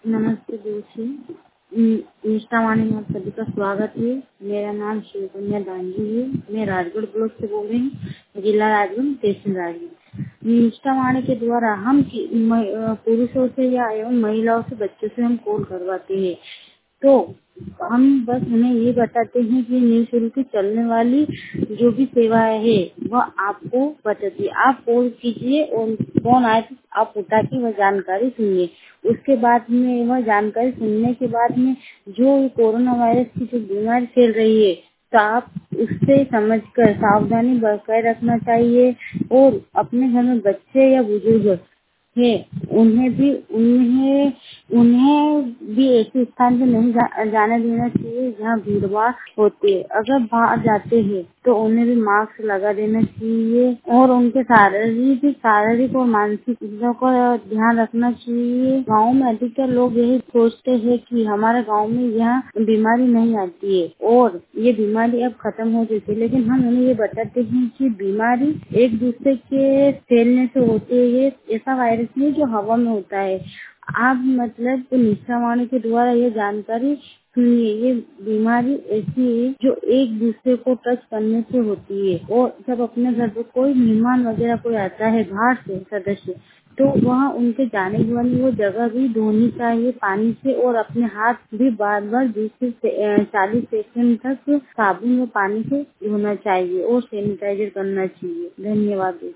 नमस्ते दोषी। निष्ठा वाणी में आप सभी का स्वागत है। मेरा नाम शिवकन्या दांगी है। मैं राजगढ़ ब्लॉक से बोल रही हूँ, जिला राजगढ़, तहसील राजगढ़। निष्ठा वाणी के द्वारा हम पुरुषों से या एवं महिलाओं से, बच्चों से हम कॉल करवाते हैं। तो हम बस उन्हें ये बताते हैं कि निःशुल्क चलने वाली जो भी सेवाएं है वह आपको बताती है। आप कॉल कीजिए और फोन आए तो आप उठा के वह जानकारी सुनिए। उसके बाद में वह जानकारी सुनने के बाद में जो कोरोना वायरस की जो बीमारी फैल रही है, तो आप उससे समझकर सावधानी बरकरार रखना चाहिए। और अपने घर में बच्चे या बुजुर्ग है, उन्हें भी ऐसे स्थान पे नहीं जाने देना चाहिए जहाँ भीड़ भाड़ होती है। अगर बाहर जाते हैं तो उन्हें भी मास्क लगा देना चाहिए और उनके शारीरिक और मानसिक चीजों का ध्यान रखना चाहिए। गांव में अधिकतर लोग यही सोचते हैं कि हमारे गांव में यहाँ बीमारी नहीं आती है और ये बीमारी अब खत्म हो चुकी है, लेकिन हम उन्हें ये बताते हैं कि बीमारी एक दूसरे के फैलने से होती है। ऐसा वायरस नहीं जो हवा में होता है। आप मतलब निष्ठा वाणी के द्वारा ये जानकारी सुनिए। ये बीमारी ऐसी है जो एक दूसरे को टच करने से होती है। और जब अपने घर पर कोई मेहमान वगैरह कोई आता है बाहर से सदस्य, तो वहाँ उनके जाने के बाद वो जगह भी धोनी चाहिए पानी से, और अपने हाथ भी बार बार 20 से 40 सेकंड तक साबुन व पानी से धोना चाहिए और सैनिटाइजर करना चाहिए। धन्यवाद।